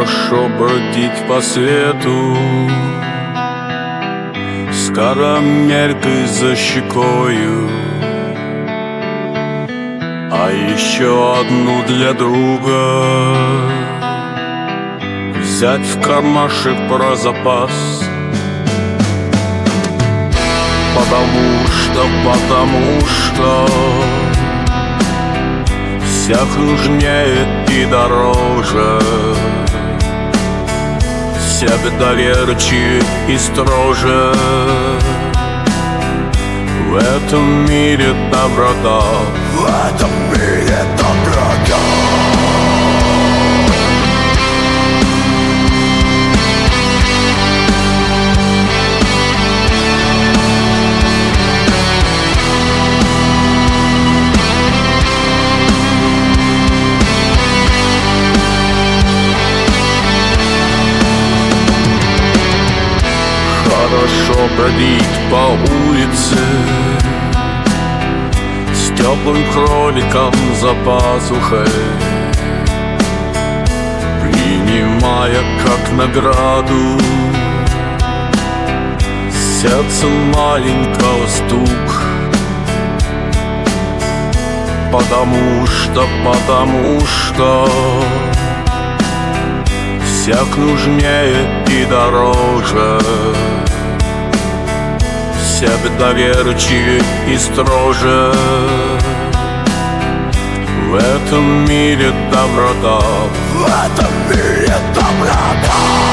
хорошо бродить по свету с карамелькой за щекою, а еще одну для друга взять в кармашек про запас. Потому что всех нужнее и дороже, себе доверчивее и строже. В этом мире доброта, в этом мире доброта. Хорошо бродить по улице с теплым кроликом за пазухой, принимая как награду сердце маленького стук. Потому что всех нужнее и дороже, себе доверчивее и строже. В этом мире доброта, в этом мире доброта.